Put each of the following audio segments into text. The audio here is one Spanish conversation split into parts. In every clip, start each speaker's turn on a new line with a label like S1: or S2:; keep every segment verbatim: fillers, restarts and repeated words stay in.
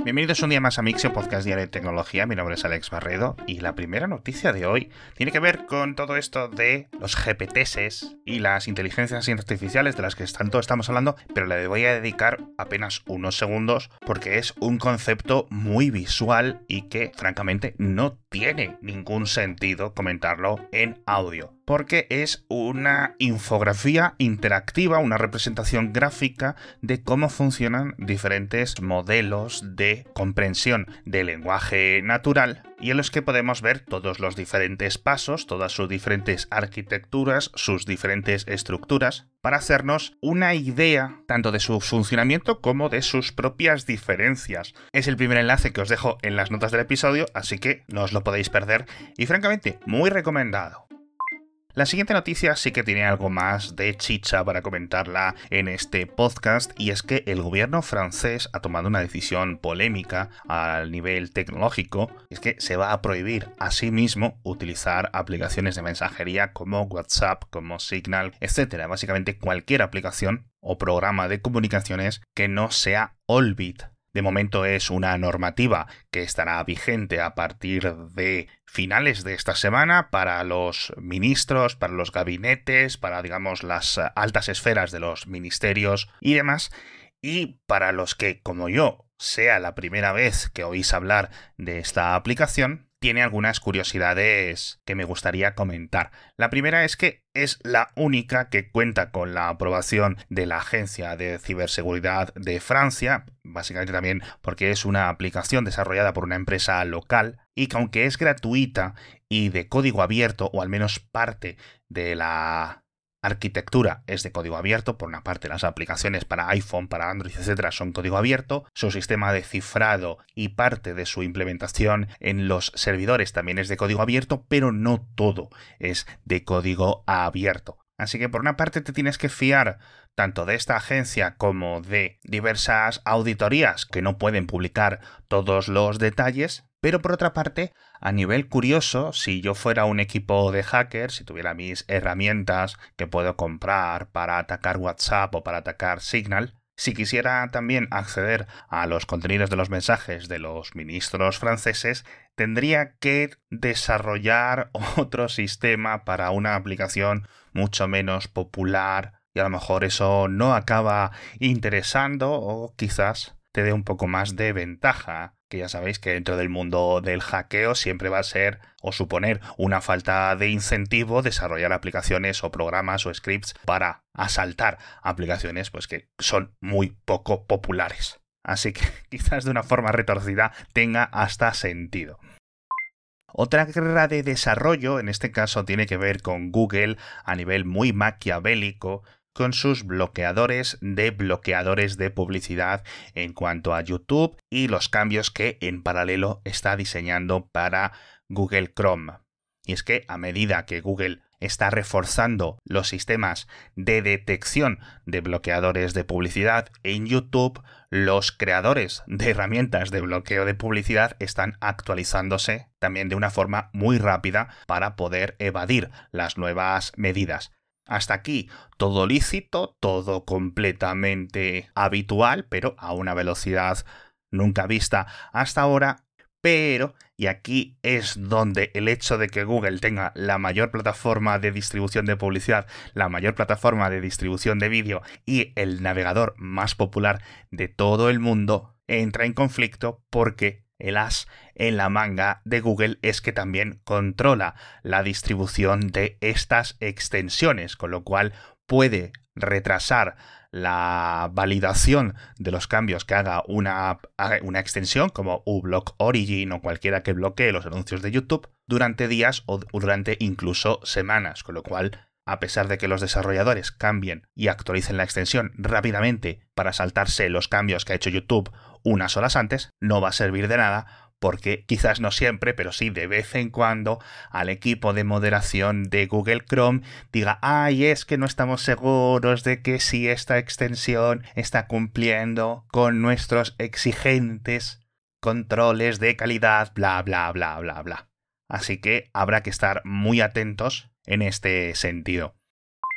S1: Bienvenidos un día más a Mixio, podcast diario de tecnología. Mi nombre es Alex Barredo y la primera noticia de hoy tiene que ver con todo esto de los G P Ts y las inteligencias artificiales de las que tanto estamos hablando, pero le voy a dedicar apenas unos segundos porque es un concepto muy visual y que francamente no tiene ningún sentido comentarlo en audio, porque es una infografía interactiva, una representación gráfica de cómo funcionan diferentes modelos de comprensión del lenguaje natural y en los que podemos ver todos los diferentes pasos, todas sus diferentes arquitecturas, sus diferentes estructuras, para hacernos una idea tanto de su funcionamiento como de sus propias diferencias. Es el primer enlace que os dejo en las notas del episodio, así que no os lo podéis perder y francamente muy recomendado. La siguiente noticia sí que tiene algo más de chicha para comentarla en este podcast, y es que el gobierno francés ha tomado una decisión polémica al nivel tecnológico, y es que se va a prohibir a sí mismo utilizar aplicaciones de mensajería como WhatsApp, como Signal, etcétera. Básicamente cualquier aplicación o programa de comunicaciones que no sea Olbit. De momento es una normativa que estará vigente a partir de finales de esta semana para los ministros, para los gabinetes, para, digamos, las altas esferas de los ministerios y demás. Y para los que, como yo, sea la primera vez que oís hablar de esta aplicación, tiene algunas curiosidades que me gustaría comentar. La primera es que es la única que cuenta con la aprobación de la Agencia de Ciberseguridad de Francia, básicamente también porque es una aplicación desarrollada por una empresa local y que, aunque es gratuita y de código abierto, o al menos parte de la arquitectura es de código abierto. Por una parte, las aplicaciones para iPhone, para Android, etcétera, son código abierto. Su sistema de cifrado y parte de su implementación en los servidores también es de código abierto, pero no todo es de código abierto. Así que por una parte te tienes que fiar tanto de esta agencia como de diversas auditorías que no pueden publicar todos los detalles. Pero por otra parte, a nivel curioso, si yo fuera un equipo de hackers, si tuviera mis herramientas que puedo comprar para atacar WhatsApp o para atacar Signal, si quisiera también acceder a los contenidos de los mensajes de los ministros franceses, tendría que desarrollar otro sistema para una aplicación mucho menos popular y a lo mejor eso no acaba interesando o quizás te dé un poco más de ventaja, que ya sabéis que dentro del mundo del hackeo siempre va a ser o suponer una falta de incentivo desarrollar aplicaciones o programas o scripts para asaltar aplicaciones pues que son muy poco populares. Así que quizás de una forma retorcida tenga hasta sentido. Otra guerra de desarrollo, en este caso tiene que ver con Google a nivel muy maquiavélico, con sus bloqueadores de bloqueadores de publicidad en cuanto a YouTube y los cambios que en paralelo está diseñando para Google Chrome. Y es que a medida que Google está reforzando los sistemas de detección de bloqueadores de publicidad en YouTube, los creadores de herramientas de bloqueo de publicidad están actualizándose también de una forma muy rápida para poder evadir las nuevas medidas. Hasta aquí todo lícito, todo completamente habitual, pero a una velocidad nunca vista hasta ahora. Pero, y aquí es donde el hecho de que Google tenga la mayor plataforma de distribución de publicidad, la mayor plataforma de distribución de vídeo y el navegador más popular de todo el mundo entra en conflicto, porque el as en la manga de Google es que también controla la distribución de estas extensiones, con lo cual puede retrasar la validación de los cambios que haga una, una extensión como uBlock Origin o cualquiera que bloquee los anuncios de YouTube durante días o durante incluso semanas, con lo cual, a pesar de que los desarrolladores cambien y actualicen la extensión rápidamente para saltarse los cambios que ha hecho YouTube unas horas antes, no va a servir de nada, porque quizás no siempre, pero sí de vez en cuando, al equipo de moderación de Google Chrome diga, ay, es que no estamos seguros de que si esta extensión está cumpliendo con nuestros exigentes controles de calidad, bla, bla, bla, bla, bla. Así que habrá que estar muy atentos en este sentido.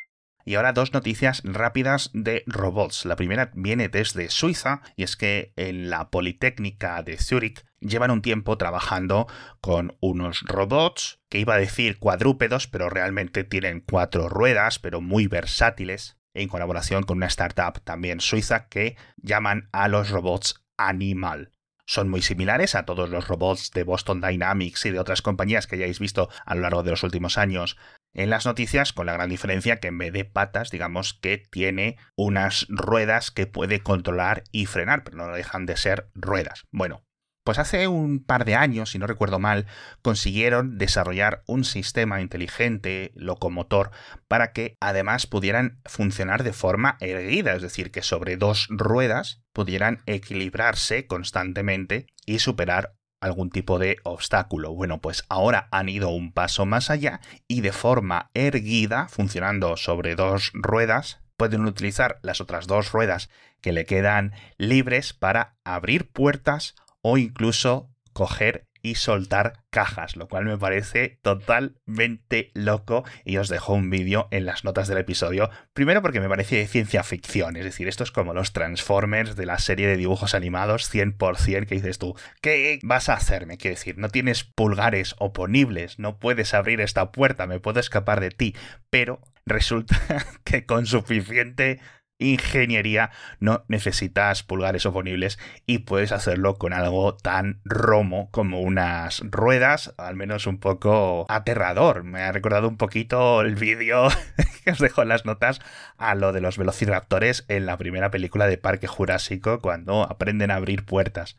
S1: Y ahora dos noticias rápidas de robots. La primera viene desde Suiza y es que en la Politécnica de Zúrich llevan un tiempo trabajando con unos robots, que iba a decir cuadrúpedos, pero realmente tienen cuatro ruedas, pero muy versátiles, en colaboración con una startup también suiza que llaman a los robots Animal. Son muy similares a todos los robots de Boston Dynamics y de otras compañías que hayáis visto a lo largo de los últimos años en las noticias, con la gran diferencia que en vez de patas, digamos que tiene unas ruedas que puede controlar y frenar, pero no dejan de ser ruedas. Bueno, pues hace un par de años, si no recuerdo mal, consiguieron desarrollar un sistema inteligente locomotor para que además pudieran funcionar de forma erguida, es decir, que sobre dos ruedas pudieran equilibrarse constantemente y superar algún tipo de obstáculo. Bueno, pues ahora han ido un paso más allá y de forma erguida, funcionando sobre dos ruedas, pueden utilizar las otras dos ruedas que le quedan libres para abrir puertas o incluso coger y soltar cajas, lo cual me parece totalmente loco y os dejo un vídeo en las notas del episodio, primero porque me parece de ciencia ficción, es decir, esto es como los Transformers de la serie de dibujos animados cien por ciento que dices tú, ¿qué vas a hacerme? Quiero decir, no tienes pulgares oponibles, no puedes abrir esta puerta, me puedo escapar de ti, pero resulta que con suficiente ingeniería no necesitas pulgares oponibles y puedes hacerlo con algo tan romo como unas ruedas, al menos un poco aterrador. Me ha recordado un poquito el vídeo que os dejo en las notas a lo de los velociraptores en la primera película de Parque Jurásico cuando aprenden a abrir puertas.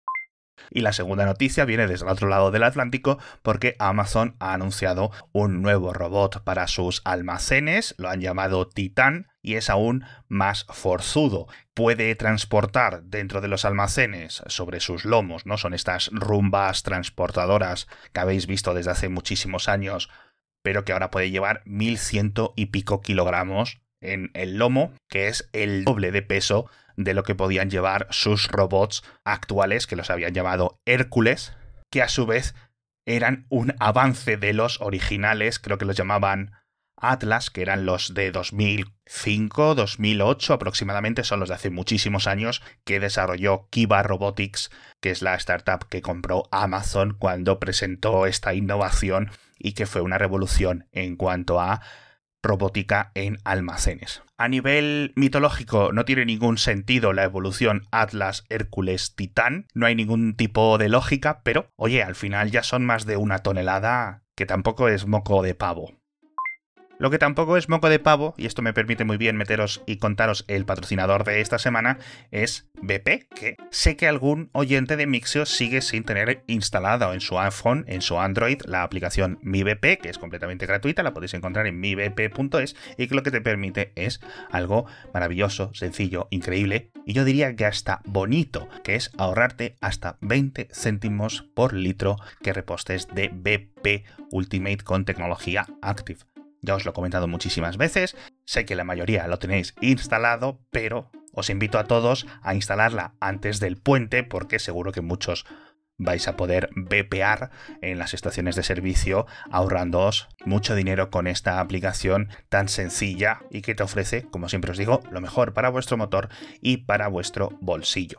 S1: Y la segunda noticia viene desde el otro lado del Atlántico porque Amazon ha anunciado un nuevo robot para sus almacenes, lo han llamado Titán y es aún más forzudo. Puede transportar dentro de los almacenes sobre sus lomos, ¿no? Son estas rumbas transportadoras que habéis visto desde hace muchísimos años, pero que ahora puede llevar mil ciento y pico kilogramos en el lomo, que es el doble de peso de lo que podían llevar sus robots actuales, que los habían llamado Hércules, que a su vez eran un avance de los originales, creo que los llamaban Atlas, que eran los de dos mil cinco, dos mil ocho aproximadamente, son los de hace muchísimos años, que desarrolló Kiva Robotics, que es la startup que compró Amazon cuando presentó esta innovación y que fue una revolución en cuanto a robótica en almacenes. A nivel mitológico no tiene ningún sentido la evolución Atlas, Hércules, Titán, no hay ningún tipo de lógica, pero oye, al final ya son más de una tonelada, que tampoco es moco de pavo. Lo que tampoco es moco de pavo, y esto me permite muy bien meteros y contaros el patrocinador de esta semana, es B P, que sé que algún oyente de Mixio sigue sin tener instalado en su iPhone, en su Android, la aplicación Mi B P, que es completamente gratuita, la podéis encontrar en mi b p punto es, y que lo que te permite es algo maravilloso, sencillo, increíble, y yo diría que hasta bonito, que es ahorrarte hasta veinte céntimos por litro que repostes de B P Ultimate con tecnología Active. Ya os lo he comentado muchísimas veces, sé que la mayoría lo tenéis instalado, pero os invito a todos a instalarla antes del puente porque seguro que muchos vais a poder bepear en las estaciones de servicio ahorrándoos mucho dinero con esta aplicación tan sencilla y que te ofrece, como siempre os digo, lo mejor para vuestro motor y para vuestro bolsillo.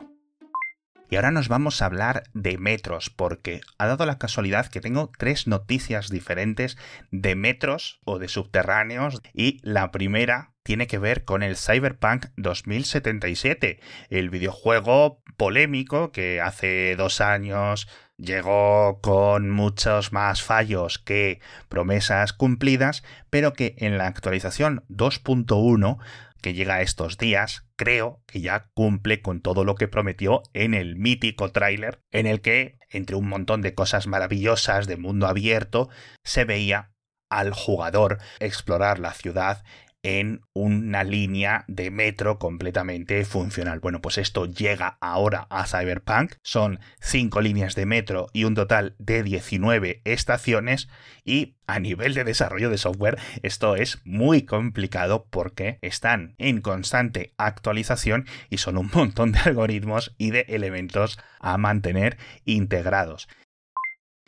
S1: Y ahora nos vamos a hablar de metros, porque ha dado la casualidad que tengo tres noticias diferentes de metros o de subterráneos, y la primera tiene que ver con el Cyberpunk dos mil setenta y siete, el videojuego polémico que hace dos años llegó con muchos más fallos que promesas cumplidas, pero que en la actualización dos punto uno que llega estos días, creo que ya cumple con todo lo que prometió en el mítico tráiler, en el que, entre un montón de cosas maravillosas de mundo abierto, se veía al jugador explorar la ciudad en una línea de metro completamente funcional. Bueno, pues esto llega ahora a Cyberpunk. Son cinco líneas de metro y un total de diecinueve estaciones, y a nivel de desarrollo de software esto es muy complicado porque están en constante actualización y son un montón de algoritmos y de elementos a mantener integrados.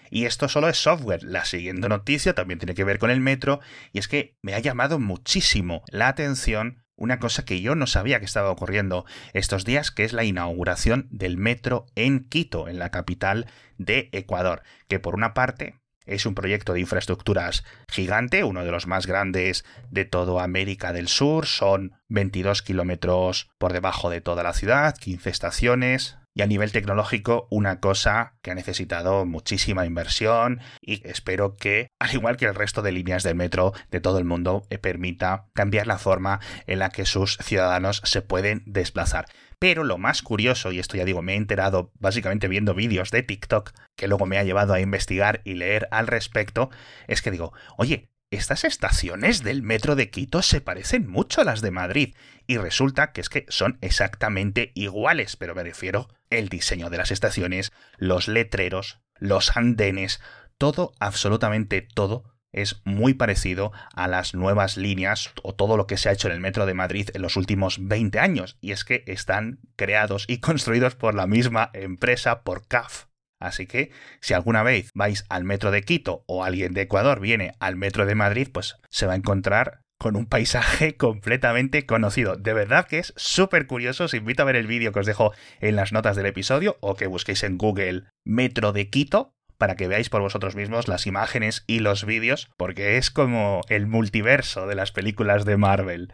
S1: Y esto solo es software. La siguiente noticia también tiene que ver con el metro, y es que me ha llamado muchísimo la atención una cosa que yo no sabía que estaba ocurriendo estos días, que es la inauguración del metro en Quito, en la capital de Ecuador, que por una parte es un proyecto de infraestructuras gigante, uno de los más grandes de toda América del Sur, son veintidós kilómetros por debajo de toda la ciudad, quince estaciones, y a nivel tecnológico una cosa que ha necesitado muchísima inversión y espero que, al igual que el resto de líneas del metro de todo el mundo, permita cambiar la forma en la que sus ciudadanos se pueden desplazar. Pero lo más curioso, y esto ya digo, me he enterado básicamente viendo vídeos de TikTok, que luego me ha llevado a investigar y leer al respecto, es que digo, oye, estas estaciones del metro de Quito se parecen mucho a las de Madrid, y resulta que es que son exactamente iguales, pero me refiero el diseño de las estaciones, los letreros, los andenes, todo, absolutamente todo, es muy parecido a las nuevas líneas o todo lo que se ha hecho en el metro de Madrid en los últimos veinte años, y es que están creados y construidos por la misma empresa, por C A F. Así que, si alguna vez vais al metro de Quito o alguien de Ecuador viene al metro de Madrid, pues se va a encontrar con un paisaje completamente conocido. De verdad que es súper curioso. Os invito a ver el vídeo que os dejo en las notas del episodio o que busquéis en Google Metro de Quito para que veáis por vosotros mismos las imágenes y los vídeos, porque es como el multiverso de las películas de Marvel.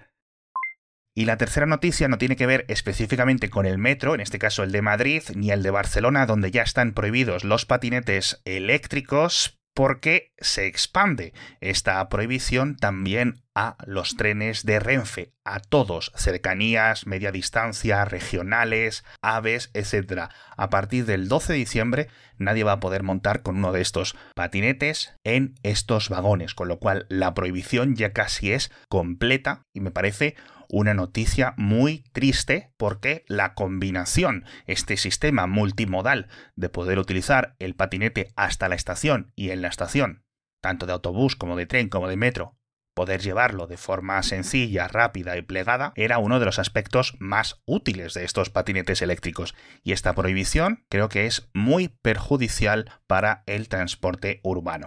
S1: Y la tercera noticia no tiene que ver específicamente con el metro, en este caso el de Madrid, ni el de Barcelona, donde ya están prohibidos los patinetes eléctricos, porque se expande esta prohibición también a los trenes de Renfe, a todos, cercanías, media distancia, regionales, AVEs, etcétera. A partir del doce de diciembre nadie va a poder montar con uno de estos patinetes en estos vagones, con lo cual la prohibición ya casi es completa y me parece una noticia muy triste porque la combinación, este sistema multimodal de poder utilizar el patinete hasta la estación y en la estación, tanto de autobús como de tren como de metro, poder llevarlo de forma sencilla, rápida y plegada, era uno de los aspectos más útiles de estos patinetes eléctricos. Y esta prohibición creo que es muy perjudicial para el transporte urbano.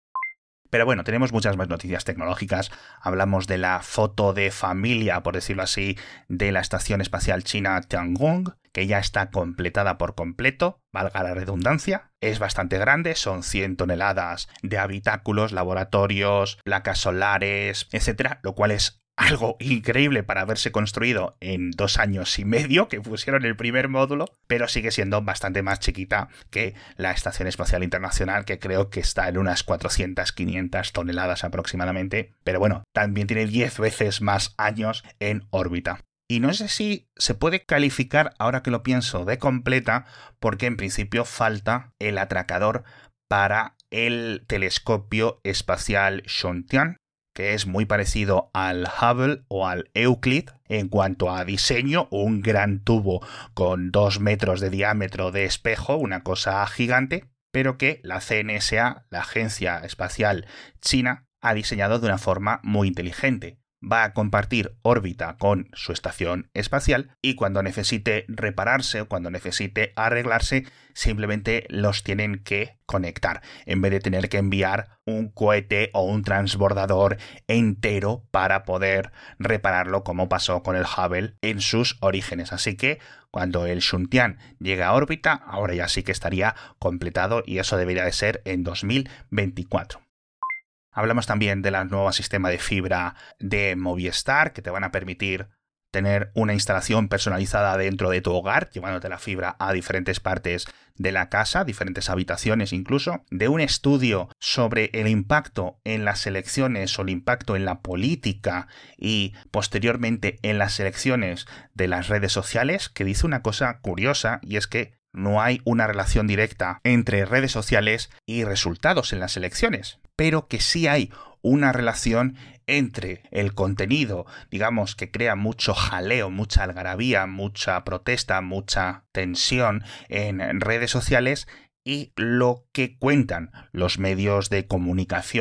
S1: Pero bueno, tenemos muchas más noticias tecnológicas. Hablamos de la foto de familia, por decirlo así, de la Estación Espacial China Tiangong, que ya está completada por completo, valga la redundancia. Es bastante grande, son cien toneladas de habitáculos, laboratorios, placas solares, etcétera, lo cual es algo increíble para haberse construido en dos años y medio que pusieron el primer módulo, pero sigue siendo bastante más chiquita que la Estación Espacial Internacional, que creo que está en unas cuatrocientas a quinientas toneladas aproximadamente, pero bueno, también tiene diez veces más años en órbita. Y no sé si se puede calificar, ahora que lo pienso, de completa, porque en principio falta el atracador para el telescopio espacial Xuntian, que es muy parecido al Hubble o al Euclid en cuanto a diseño, un gran tubo con dos metros de diámetro de espejo, una cosa gigante, pero que la C N S A, la Agencia Espacial China, ha diseñado de una forma muy inteligente. Va a compartir órbita con su estación espacial y cuando necesite repararse o cuando necesite arreglarse, simplemente los tienen que conectar, en vez de tener que enviar un cohete o un transbordador entero para poder repararlo, como pasó con el Hubble en sus orígenes. Así que cuando el Xuntian llegue a órbita, ahora ya sí que estaría completado y eso debería de ser en dos mil veinticuatro. Hablamos también del nuevo sistema de fibra de Movistar, que te van a permitir tener una instalación personalizada dentro de tu hogar, llevándote la fibra a diferentes partes de la casa, diferentes habitaciones incluso, de un estudio sobre el impacto en las elecciones o el impacto en la política y posteriormente en las elecciones de las redes sociales, que dice una cosa curiosa y es que no hay una relación directa entre redes sociales y resultados en las elecciones, pero que sí hay una relación entre el contenido, digamos, que crea mucho jaleo, mucha algarabía, mucha protesta, mucha tensión en redes sociales y lo que cuentan los medios de comunicación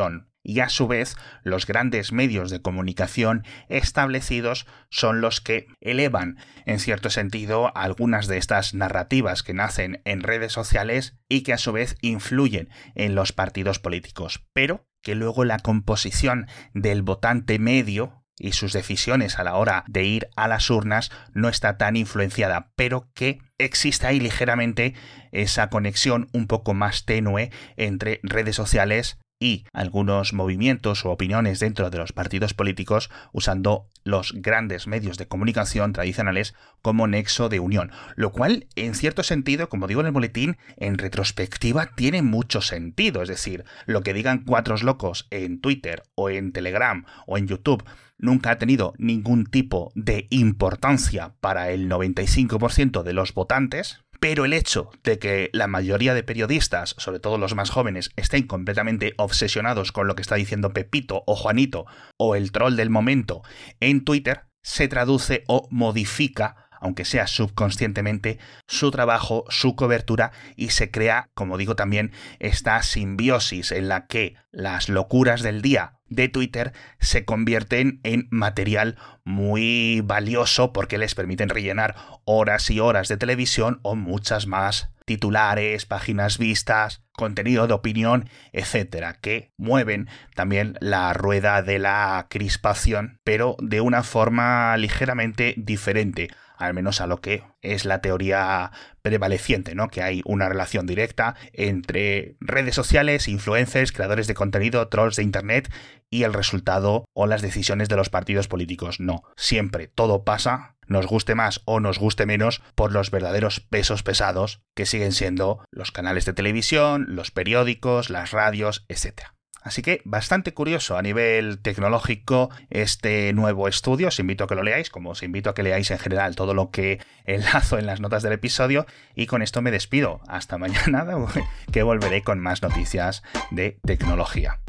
S1: y a su vez los grandes medios de comunicación establecidos son los que elevan en cierto sentido algunas de estas narrativas que nacen en redes sociales y que a su vez influyen en los partidos políticos, pero que luego la composición del votante medio y sus decisiones a la hora de ir a las urnas no está tan influenciada, pero que existe ahí ligeramente esa conexión un poco más tenue entre redes sociales y algunos movimientos o opiniones dentro de los partidos políticos usando los grandes medios de comunicación tradicionales como nexo de unión, lo cual en cierto sentido, como digo en el boletín, en retrospectiva tiene mucho sentido, es decir, lo que digan cuatro locos en Twitter o en Telegram o en YouTube nunca ha tenido ningún tipo de importancia para el noventa y cinco por ciento de los votantes. Pero el hecho de que la mayoría de periodistas, sobre todo los más jóvenes, estén completamente obsesionados con lo que está diciendo Pepito o Juanito o el troll del momento en Twitter, se traduce o modifica, aunque sea subconscientemente, su trabajo, su cobertura, y se crea, como digo también, esta simbiosis en la que las locuras del día de Twitter se convierten en material muy valioso porque les permiten rellenar horas y horas de televisión o muchas más titulares, páginas vistas, contenido de opinión, etcétera, que mueven también la rueda de la crispación, pero de una forma ligeramente diferente, al menos a lo que es la teoría prevaleciente, ¿no? Que hay una relación directa entre redes sociales, influencers, creadores de contenido, trolls de internet y el resultado o las decisiones de los partidos políticos. No, siempre todo pasa, nos guste más o nos guste menos, por los verdaderos pesos pesados que siguen siendo los canales de televisión, los periódicos, las radios, etcétera. Así que bastante curioso a nivel tecnológico este nuevo estudio. Os invito a que lo leáis, como os invito a que leáis en general todo lo que enlazo en las notas del episodio. Y con esto me despido. Hasta mañana, que volveré con más noticias de tecnología.